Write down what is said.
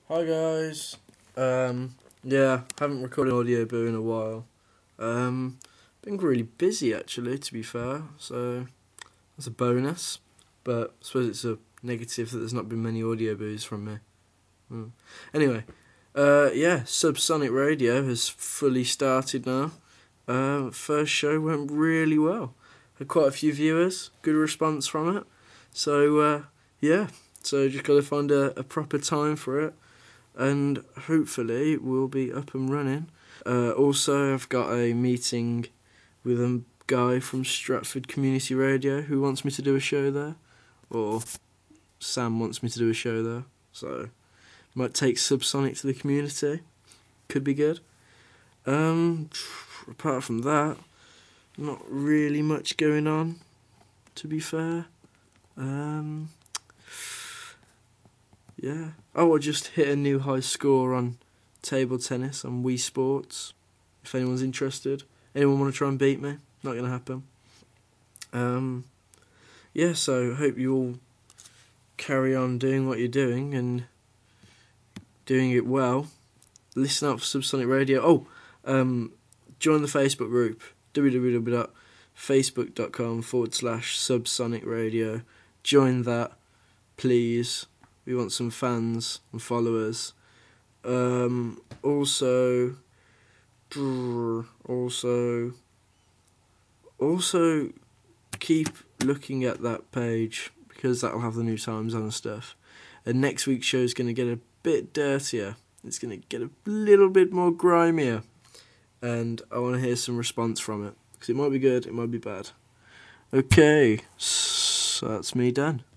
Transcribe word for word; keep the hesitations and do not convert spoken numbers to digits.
Hi guys. Um, yeah, haven't recorded an audio boo in a while. Um, been really busy actually, to be fair. So that's a bonus, but I suppose it's a negative that there's not been many audio boos from me. Hmm. Anyway, uh, yeah, Subsonic Radio has fully started now. Uh, first show went really well. Had quite a few viewers, good response from it. So uh, yeah, so just got to find a, a proper time for it. And hopefully we'll be up and running. Uh, also, I've got a meeting with a guy from Stratford Community Radio who wants me to do a show there, or Sam wants me to do a show there, so might take Subsonic to the community. Could be good. Um, apart from that, not really much going on, to be fair. Um, yeah. Oh, I just hit a new high score on table tennis on Wii Sports. If anyone's interested, anyone want to try and beat me? Not gonna happen. Um, yeah. So hope you all carry on doing what you're doing and doing it well. Listen up for Subsonic Radio. Oh, um, join the Facebook group www.facebook.com forward slash Subsonic Radio. Join that, please. We want some fans and followers. Um, also, also, also keep looking at that page because that'll have the new times on and stuff. And next week's show is going to get a bit dirtier. It's going to get a little bit more grimier. And I want to hear some response from it because it might be good, it might be bad. Okay, so that's me done.